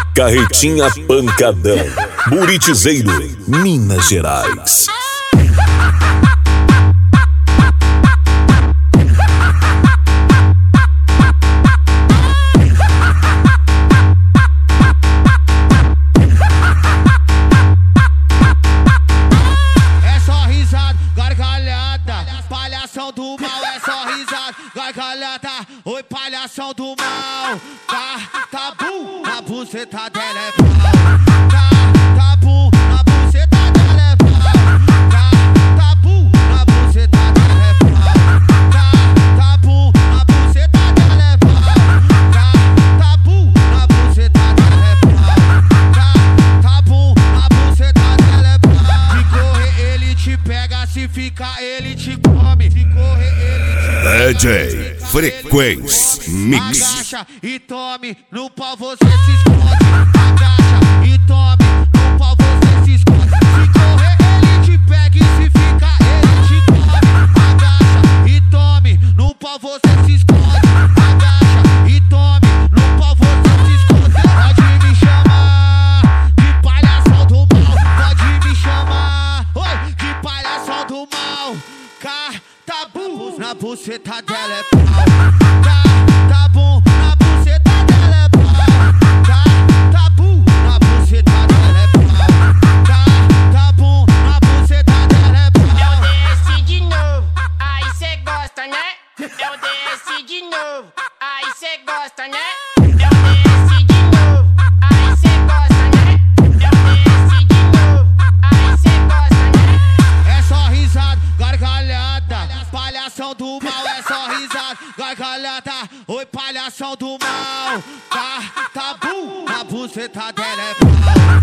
Carretinha Pancadão, Buritizeiro, Minas Gerais. É só risada, gargalhada, palhação do mal. É só risada, gargalhada, oi palhação do mal. Tabu, na buceta dela é pau. Tabu, na buceta dela é pau. Tabu, na buceta dela é pau. Tabu, na buceta dela é pau. Tabu, na buceta dela é pau. Tabu, na buceta dela é pau. Se correr ele te pega, se ficar ele te come. Se correr ele te pega. DJ Frequência Mix. Agacha e tome, no pau você se esconde. Agacha e tome, no pau você se esconde. Se correr ele te pega e se ficar ele te come. Agacha e tome, no pau você se esconde. Agacha e tome, no pau você se esconde. Pode me chamar de palhação do mal. Pode me chamar, oi, de palhação do mal. Tabu, na buceta dela é pau. Tabu, na buceta dela é pau. Tabu, na buceta dela é pau. Tabu, na buceta dela é pau. Eu desci de novo, aí cê gosta, né? Eu desci de novo, aí cê gosta, né? Eu desci de novo, aí cê gosta, né? Eu desci de novo, aí cê gosta, né? É só risada, gargalhada, palhação do mal. É só risada, gargalhada, oi palhação do mal. Tabu, na buceta dela é pau.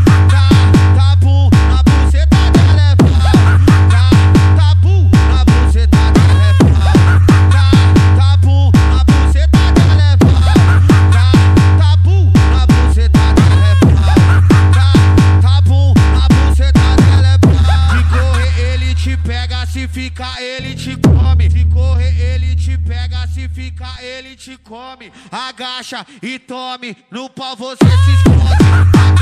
Tabu, na buceta dela é pau. Tabu, na buceta dela é pau. Tabu, na buceta dela é pau. Tabu, na buceta dela é pau. Tabu, na buceta dela é pau. Se correr ele te pega, se ficar ele te come. Se correr ele te pega, se ficar ele te come. Agacha e tome, no pau você se esconde.